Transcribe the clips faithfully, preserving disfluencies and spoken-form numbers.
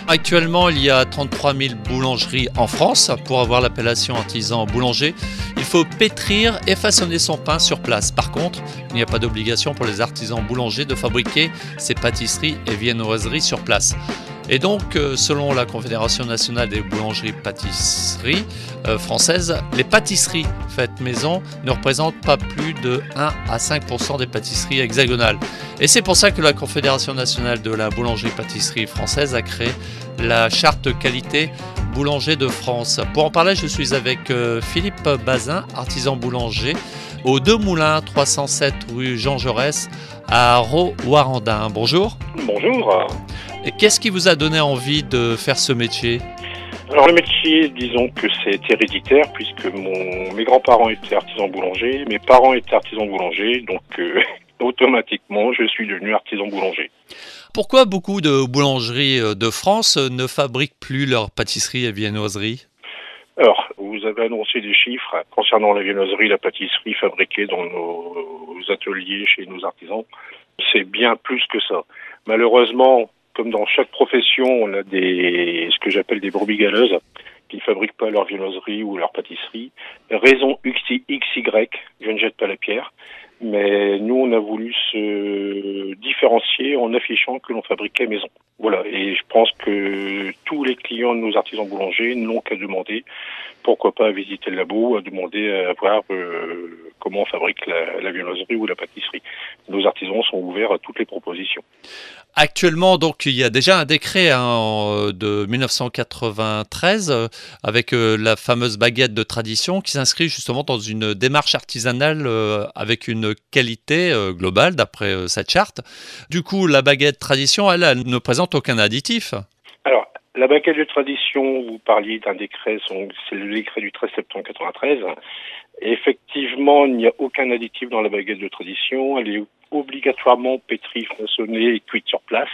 Actuellement, il y a trente-trois mille boulangeries en France. Pour avoir l'appellation artisan boulanger, il faut pétrir et façonner son pain sur place. Par contre, il n'y a pas d'obligation pour les artisans boulangers de fabriquer ces pâtisseries et viennoiseries sur place. Et donc, selon la Confédération nationale des boulangeries-pâtisseries euh, françaises, les pâtisseries faites maison ne représentent pas plus de un à cinq pour cent des pâtisseries hexagonales. Et c'est pour ça que la Confédération nationale de la boulangerie-pâtisserie française a créé la charte qualité boulanger de France. Pour en parler, je suis avec euh, Philippe Bazin, artisan boulanger, aux Deux Moulins, trois cent sept rue Jean Jaurès, à Rowarandin. Bonjour. Bonjour. Et qu'est-ce qui vous a donné envie de faire ce métier ? Alors le métier, disons que c'est héréditaire puisque mon, mes grands-parents étaient artisans boulangers, mes parents étaient artisans boulangers, donc euh, automatiquement je suis devenu artisan boulanger. Pourquoi beaucoup de boulangeries de France ne fabriquent plus leurs pâtisseries et viennoiseries ? Alors, vous avez annoncé des chiffres concernant la viennoiserie, la pâtisserie fabriquée dans nos ateliers chez nos artisans. C'est bien plus que ça. Malheureusement, comme dans chaque profession, on a des ce que j'appelle des brebis galeuses qui ne fabriquent pas leur viennoiserie ou leur pâtisserie. Raison X Y, je ne jette pas la pierre, mais nous on a voulu se différencier en affichant que l'on fabriquait maison. Voilà, et je pense que tous les clients de nos artisans boulangers n'ont qu'à demander, pourquoi pas à visiter le labo, à demander à voir euh, comment on fabrique la, la viennoiserie ou la pâtisserie. Nos artisans sont ouverts à toutes les propositions. Actuellement, donc, il y a déjà un décret hein, de dix-neuf cent quatre-vingt-treize euh, avec euh, la fameuse baguette de tradition qui s'inscrit justement dans une démarche artisanale euh, avec une qualité euh, globale d'après euh, cette charte. Du coup, la baguette tradition, elle, elle ne présente aucun additif. Alors, la baguette de tradition, vous parliez d'un décret, c'est le décret du treize septembre quatre-vingt-treize. Et effectivement, il n'y a aucun additif dans la baguette de tradition. Elle est obligatoirement pétrie, façonnée et cuite sur place.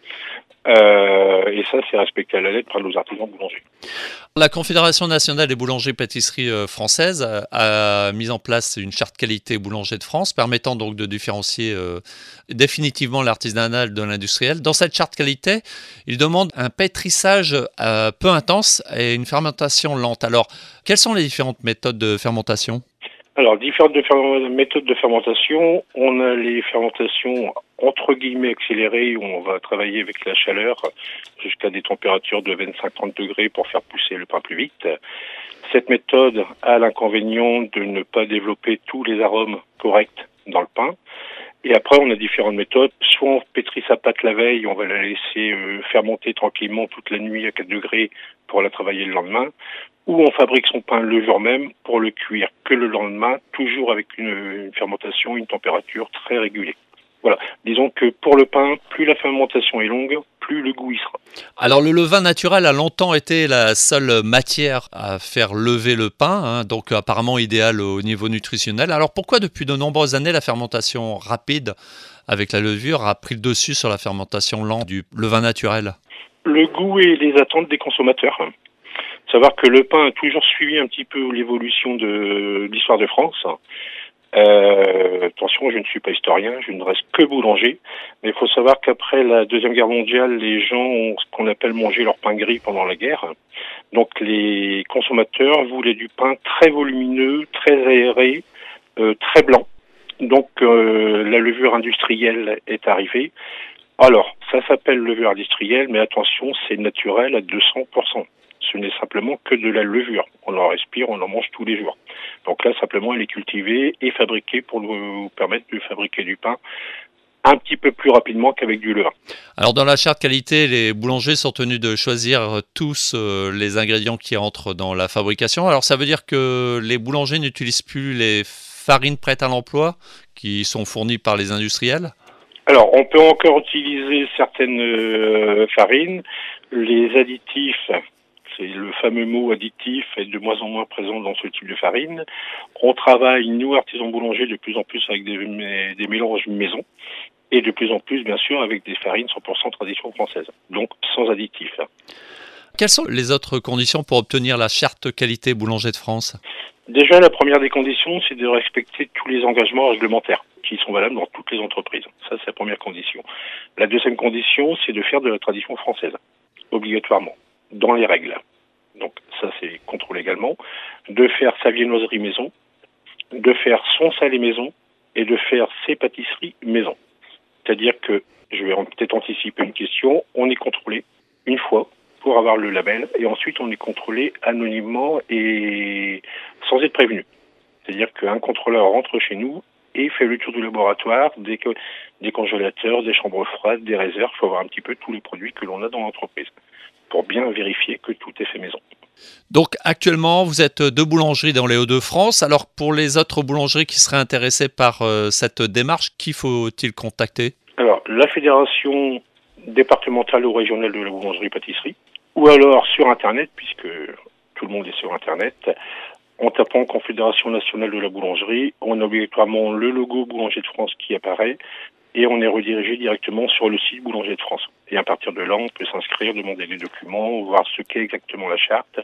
Euh, et ça, c'est respecté à la lettre par nos artisans boulangers. La Confédération nationale des boulangeries-pâtisseries françaises a, a mis en place une charte qualité boulanger de France permettant donc de différencier euh, définitivement l'artisanal de l'industriel. Dans cette charte qualité, il demande un pétrissage euh, peu intense et une fermentation lente. Alors, quelles sont les différentes méthodes de fermentation ? Alors, différentes de fer- méthodes de fermentation. On a les fermentations entre guillemets accélérées où on va travailler avec la chaleur jusqu'à des températures de vingt-cinq à trente degrés pour faire pousser le pain plus vite. Cette méthode a l'inconvénient de ne pas développer tous les arômes corrects dans le pain. Et après, on a différentes méthodes. Soit on pétrit sa pâte la veille, on va la laisser euh, fermenter tranquillement toute la nuit à quatre degrés pour la travailler le lendemain. Ou on fabrique son pain le jour même pour le cuire que le lendemain, toujours avec une, une fermentation, une température très régulée. Voilà. Disons que pour le pain, plus la fermentation est longue, plus le goût y sera. Alors le levain naturel a longtemps été la seule matière à faire lever le pain, hein, donc apparemment idéal au niveau nutritionnel. Alors pourquoi depuis de nombreuses années la fermentation rapide avec la levure a pris le dessus sur la fermentation lente du levain naturel ? Le goût et les attentes des consommateurs. Savoir que le pain a toujours suivi un petit peu l'évolution de l'histoire de France. Euh, attention, je ne suis pas historien, je ne reste que boulanger, mais il faut savoir qu'après la Deuxième Guerre mondiale, les gens ont ce qu'on appelle manger leur pain gris pendant la guerre. Donc les consommateurs voulaient du pain très volumineux, très aéré, euh, très blanc. Donc euh, la levure industrielle est arrivée. Alors, ça s'appelle levure industrielle, mais attention, c'est naturel à deux cents pour cent. Ce n'est simplement que de la levure. On en respire, on en mange tous les jours. Donc là, simplement, elle est cultivée et fabriquée pour nous permettre de fabriquer du pain un petit peu plus rapidement qu'avec du levain. Alors dans la charte qualité, les boulangers sont tenus de choisir tous euh, les ingrédients qui entrent dans la fabrication. Alors ça veut dire que les boulangers n'utilisent plus les farines prêtes à l'emploi qui sont fournies par les industriels ? Alors, on peut encore utiliser certaines euh, farines. Les additifs, c'est le fameux mot additif, est de moins en moins présent dans ce type de farine. On travaille, nous, artisans boulangers, de plus en plus avec des, des mélanges maison et de plus en plus, bien sûr, avec des farines cent pour cent tradition française, donc sans additifs. Quelles sont les autres conditions pour obtenir la charte qualité boulanger de France ? Déjà, la première des conditions, c'est de respecter tous les engagements réglementaires qui sont valables dans toutes les entreprises. Ça, c'est la première condition. La deuxième condition, c'est de faire de la tradition française. obligatoirement, dans les règles. Donc ça, c'est contrôlé également. De faire sa viennoiserie maison, de faire son salé maison et de faire ses pâtisseries maison. C'est-à-dire que, je vais peut-être anticiper une question, on est contrôlé une fois pour avoir le label et ensuite on est contrôlé anonymement et sans être prévenu. C'est-à-dire qu'un contrôleur rentre chez nous et fait le tour du laboratoire, des, des congélateurs, des chambres froides, des réserves. Il faut voir un petit peu tous les produits que l'on a dans l'entreprise pour bien vérifier que tout est fait maison. Donc actuellement, vous êtes deux boulangeries dans les Hauts-de-France. Alors pour les autres boulangeries qui seraient intéressées par euh, cette démarche, qui faut-il contacter ? Alors, la fédération départementale ou régionale de la boulangerie-pâtisserie, ou alors sur Internet, puisque tout le monde est sur Internet. En tapant Confédération nationale de la boulangerie, on a obligatoirement le logo Boulanger de France qui apparaît et on est redirigé directement sur le site Boulanger de France. Et à partir de là, on peut s'inscrire, demander des documents, voir ce qu'est exactement la charte,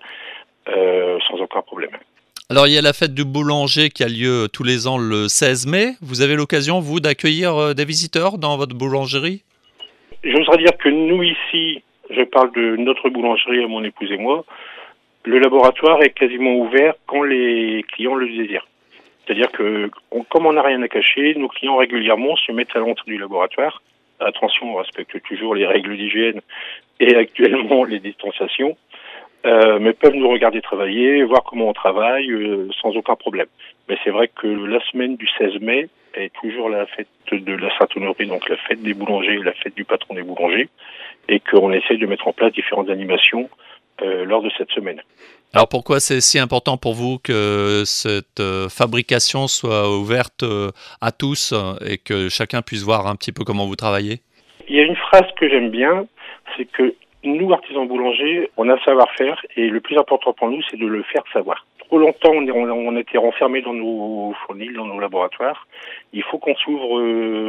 euh, sans aucun problème. Alors il y a la fête du boulanger qui a lieu tous les ans le seize mai. Vous avez l'occasion, vous, d'accueillir des visiteurs dans votre boulangerie ? J'oserais dire que nous ici, je parle de notre boulangerie, mon épouse et moi, le laboratoire est quasiment ouvert quand les clients le désirent. C'est-à-dire que, on, comme on n'a rien à cacher, nos clients régulièrement se mettent à l'entrée du laboratoire. Attention, on respecte toujours les règles d'hygiène et actuellement les distanciations, euh, mais peuvent nous regarder travailler, voir comment on travaille, euh, sans aucun problème. Mais c'est vrai que la semaine du seize mai est toujours la fête de la Saint-Honoré, donc la fête des boulangers, la fête du patron des boulangers, et qu'on essaie de mettre en place différentes animations Euh, lors de cette semaine. Alors pourquoi c'est si important pour vous que cette euh, fabrication soit ouverte euh, à tous et que chacun puisse voir un petit peu comment vous travaillez ? Il y a une phrase que j'aime bien, c'est que nous, artisans boulangers, on a le savoir-faire et le plus important pour nous, c'est de le faire savoir. Trop longtemps, on, est, on, on était renfermés dans nos fournils, dans nos laboratoires. Il faut qu'on s'ouvre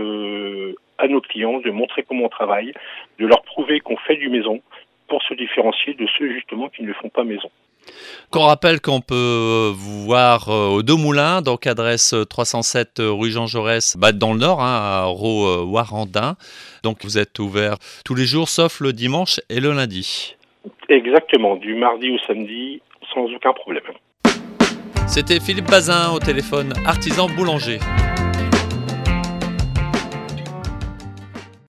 euh, à nos clients, de montrer comment on travaille, de leur prouver qu'on fait du maison, pour se différencier de ceux justement qui ne le font pas maison. Qu'on rappelle qu'on peut vous voir aux Deux Moulins, donc adresse trois cent sept rue Jean Jaurès, bah dans le Nord, hein, à Roux-Warandin. Donc vous êtes ouvert tous les jours sauf le dimanche et le lundi. Exactement, du mardi au samedi, sans aucun problème. C'était Philippe Bazin au téléphone, artisan boulanger.